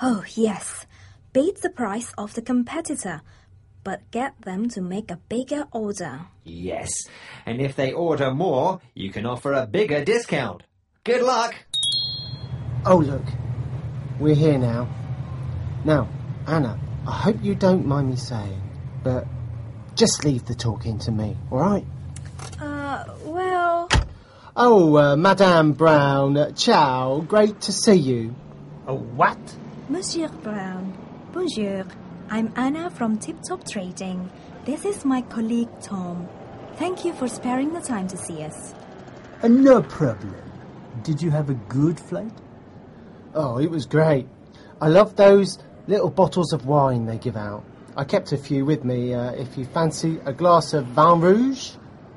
Oh, yes. Beat the price of the competitor, but get them to make a bigger order. Yes, and if they order more, you can offer a bigger discount. Good luck! Oh, look. We're here now. Now, Anna, I hope you don't mind me saying, but just leave the talking to me, all right? Well... Oh, Madame Brown, ciao. Great to see you. Oh, what? Monsieur Brown, bonjour. I'm Anna from Tip Top Trading. This is my colleague Tom. Thank you for sparing the time to see us. No problem. Did you have a good flight? Oh, it was great. I love those little bottles of wine they give out. I kept a few with me if you fancy a glass of vin rouge.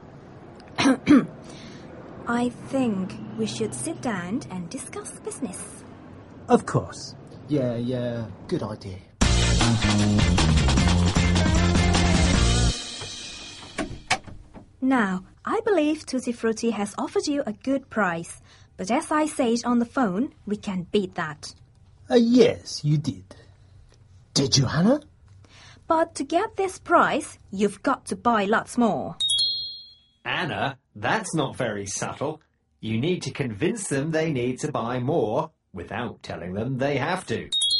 I think we should sit down and discuss business. Of course. Yeah, good idea. Now, I believe Tutti Frutti has offered you a good price, but as I said on the phone, we can beat that. Yes, you did. Did you, Anna? But to get this price, you've got to buy lots more. Anna, that's not very subtle. You need to convince them they need to buy more without telling them they have to.